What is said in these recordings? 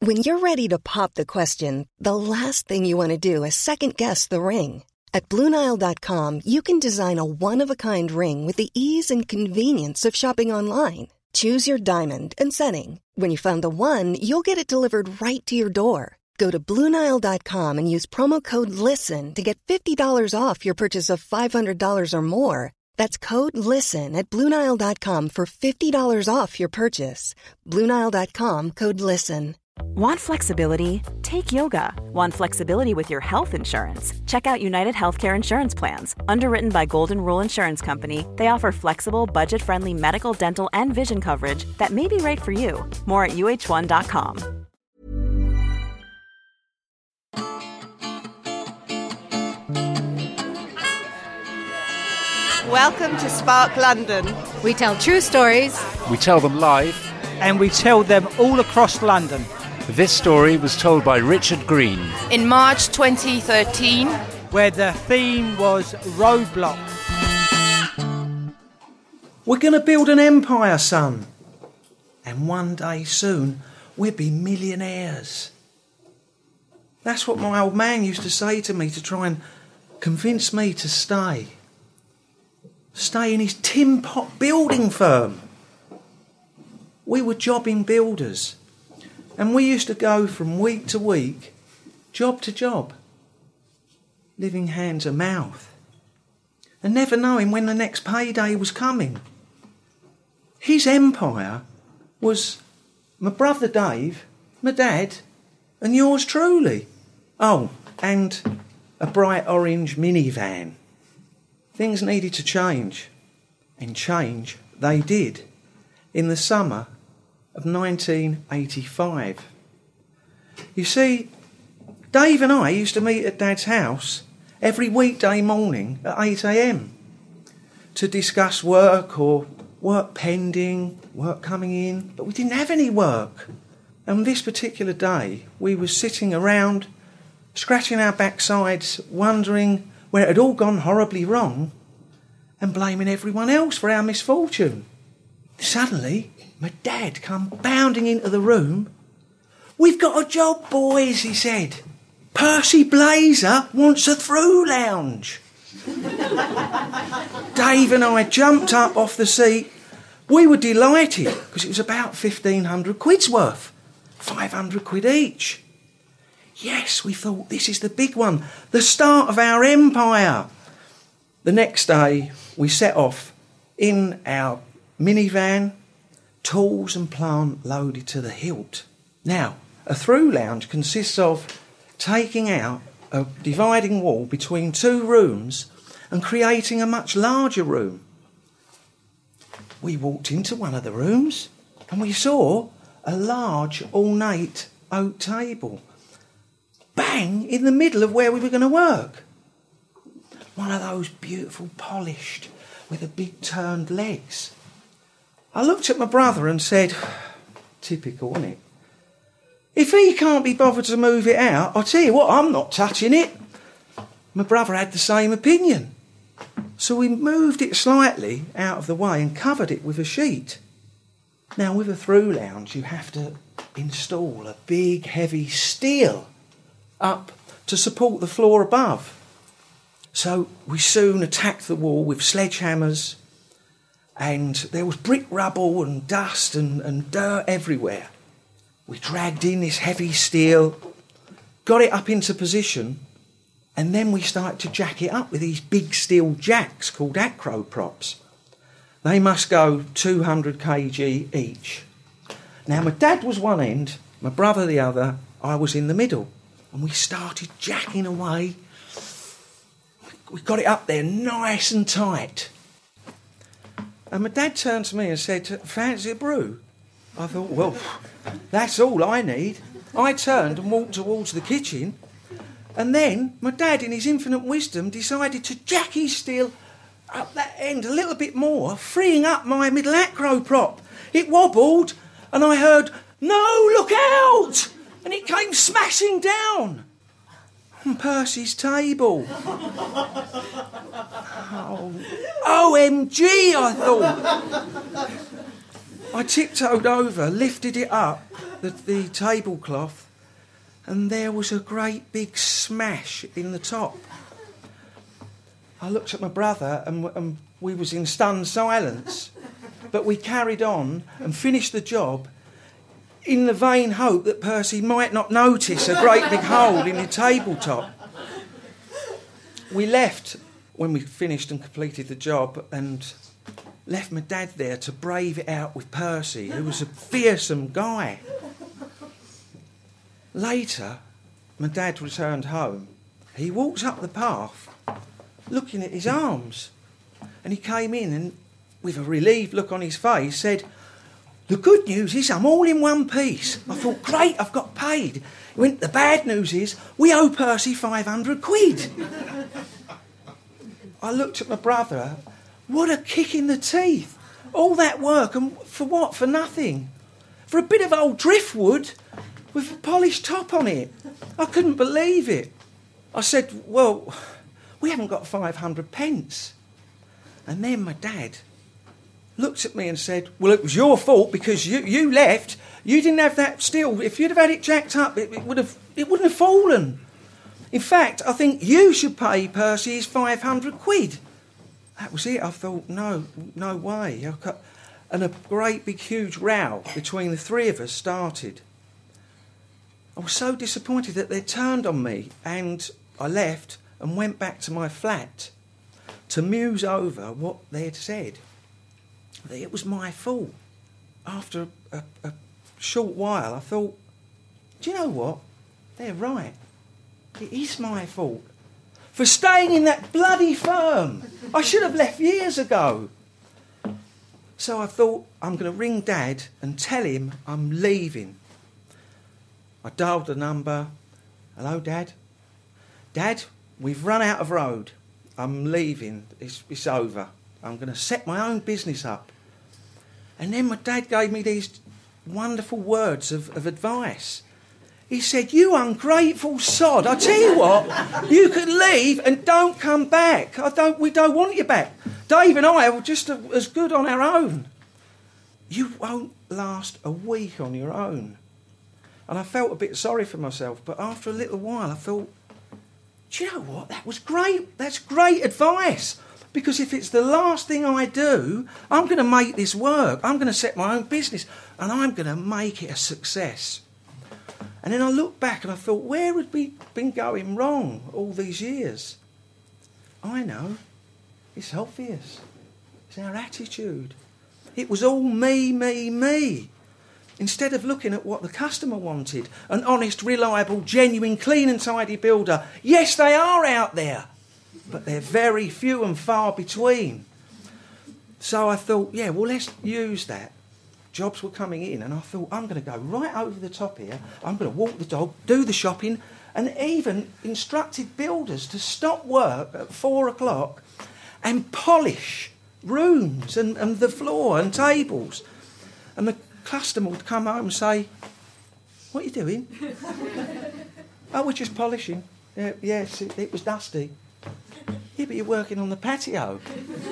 When you're ready to pop the question, the last thing you want to do is second-guess the ring. At BlueNile.com, you can design a one-of-a-kind ring with the ease and convenience of shopping online. Choose your diamond and setting. When you find the one, you'll get it delivered right to your door. Go to BlueNile.com and use promo code LISTEN to get $50 off your purchase of $500 or more. That's code LISTEN at BlueNile.com for $50 off your purchase. BlueNile.com, code LISTEN. Want flexibility? Take yoga. Want flexibility with your health insurance? Check out United Healthcare Insurance Plans. Underwritten by Golden Rule Insurance Company, they offer flexible, budget-friendly medical, dental, and vision coverage that may be right for you. More at uh1.com. Welcome to Spark London. We tell true stories. We tell them live. And we tell them all across London. This story was told by Richard Green in March 2013, where the theme was Roadblock. We're going to build an empire, son. And one day soon, we'll be millionaires. That's what my old man used to say to me to try and convince me to stay. Stay in his tin pot building firm. We were jobbing builders, and we used to go from week to week, job to job, living hand to mouth, and never knowing when the next payday was coming. His empire was my brother Dave, my dad, and yours truly. Oh, and a bright orange minivan. Things needed to change, and change they did in the summer of 1985. You see, Dave and I used to meet at Dad's house every weekday morning at 8 a.m. to discuss work or work pending, work coming in, but we didn't have any work. And this particular day, we were sitting around, scratching our backsides, wondering where it had all gone horribly wrong, and blaming everyone else for our misfortune. Suddenly, my dad come bounding into the room. "We've got a job, boys," he said. "Percy Blazer wants a through lounge." Dave and I jumped up off the seat. We were delighted because it was about 1,500 quid's worth, 500 quid each. Yes, we thought, this is the big one, the start of our empire. The next day, we set off in our minivan, tools and plant loaded to the hilt. Now, a through lounge consists of taking out a dividing wall between two rooms and creating a much larger room. We walked into one of the rooms and we saw a large, ornate oak table, bang in the middle of where we were going to work. One of those beautiful polished with the big turned legs. I looked at my brother and said, typical, isn't it? If he can't be bothered to move it out, I'll tell you what, I'm not touching it. My brother had the same opinion. So we moved it slightly out of the way and covered it with a sheet. Now, with a through lounge, you have to install a big, heavy steel up to support the floor above. So we soon attacked the wall with sledgehammers, and there was brick rubble and dust and dirt everywhere. We dragged in this heavy steel, got it up into position, and then we started to jack it up with these big steel jacks called acro props. They must go 200 kg each. Now, my dad was one end, my brother the other, I was in the middle, and we started jacking away. We got it up there nice and tight. And my dad turned to me and said, "Fancy a brew?" I thought, well, that's all I need. I turned and walked towards the kitchen, and then my dad, in his infinite wisdom, decided to jack his steel up that end a little bit more, freeing up my middle acro prop. It wobbled, and I heard, "No, look out!" And it came smashing down on Percy's table. Oh, OMG, I thought. I tiptoed over, lifted it up, the tablecloth, and there was a great big smash in the top. I looked at my brother and we was in stunned silence, but we carried on and finished the job in the vain hope that Percy might not notice a great big hole in the tabletop. We left when we finished and completed the job and left my dad there to brave it out with Percy, who was a fearsome guy. Later, my dad returned home. He walked up the path looking at his arms, and he came in and, with a relieved look on his face, said, "The good news is I'm all in one piece." I thought, great, I've got paid. He went, "The bad news is we owe Percy 500 quid. I looked at my brother. What a kick in the teeth. All that work, and for what? For nothing. For a bit of old driftwood with a polished top on it. I couldn't believe it. I said, "Well, we haven't got 500 pence. And then my dad looked at me and said, "Well, it was your fault because you left. You didn't have that steel. If you'd have had it jacked up, it wouldn't have fallen. In fact, I think you should pay Percy his 500 quid. That was it. I thought, no way. And a great big huge row between the three of us started. I was so disappointed that they turned on me, and I left and went back to my flat to muse over what they had said. That it was my fault. After a short while, I thought, do you know what? They're right. It is my fault. For staying in that bloody firm. I should have left years ago. So I thought, I'm going to ring Dad and tell him I'm leaving. I dialed the number. "Hello, Dad? Dad, we've run out of road. I'm leaving. It's over. I'm going to set my own business up." And then my dad gave me these wonderful words of advice. He said, "You ungrateful sod, I tell you what, you could leave and don't come back. We don't want you back. Dave and I are just as good on our own. You won't last a week on your own." And I felt a bit sorry for myself, but after a little while I thought, do you know what? That was great. That's great advice. Because if it's the last thing I do, I'm going to make this work. I'm going to set my own business and I'm going to make it a success. And then I looked back and I thought, where had we been going wrong all these years? I know. It's obvious. It's our attitude. It was all me, me, me. Instead of looking at what the customer wanted, an honest, reliable, genuine, clean and tidy builder. Yes, they are out there, but they're very few and far between. So I thought, yeah, well, let's use that. Jobs were coming in, and I thought, I'm going to go right over the top here. I'm going to walk the dog, do the shopping, and even instructed builders to stop work at 4 o'clock and polish rooms and the floor and tables. And the customer would come home and say, "What are you doing?" "Oh, we're just polishing." Yes, it was dusty." "Yeah, but you're working on the patio."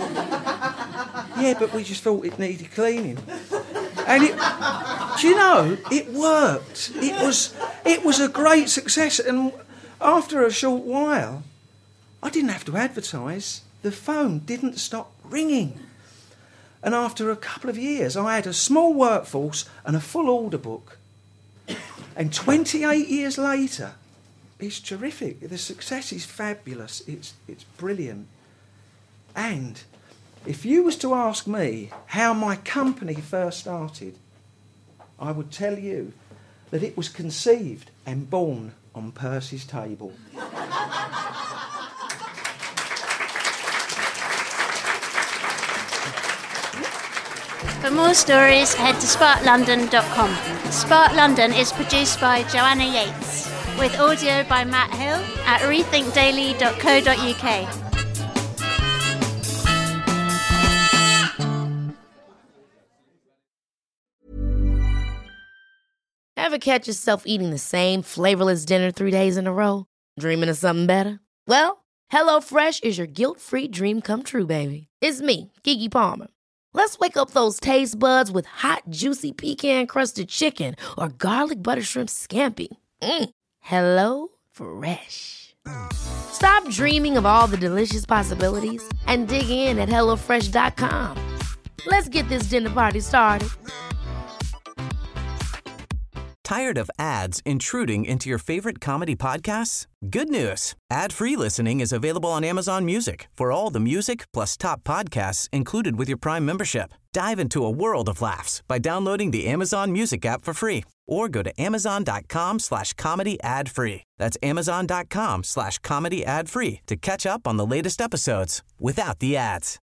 "Yeah, but we just thought it needed cleaning." And do you know, it worked. It was a great success. And after a short while, I didn't have to advertise. The phone didn't stop ringing. And after a couple of years, I had a small workforce and a full order book. And 28 years later, it's terrific. The success is fabulous. It's brilliant. And if you was to ask me how my company first started, I would tell you that it was conceived and born on Percy's table. For more stories, head to sparklondon.com. Spark London is produced by Joanna Yates, with audio by Matt Hill at rethinkdaily.co.uk. Ever catch yourself eating the same flavorless dinner 3 days in a row? Dreaming of something better? Well, HelloFresh is your guilt-free dream come true, baby. It's me, Keke Palmer. Let's wake up those taste buds with hot, juicy pecan-crusted chicken or garlic butter shrimp scampi. Hello Fresh. Stop dreaming of all the delicious possibilities and dig in at HelloFresh.com. Let's get this dinner party started. Tired of ads intruding into your favorite comedy podcasts? Good news. Ad-free listening is available on Amazon Music for all the music plus top podcasts included with your Prime membership. Dive into a world of laughs by downloading the Amazon Music app for free or go to amazon.com/comedy ad-free. That's amazon.com/comedy ad-free to catch up on the latest episodes without the ads.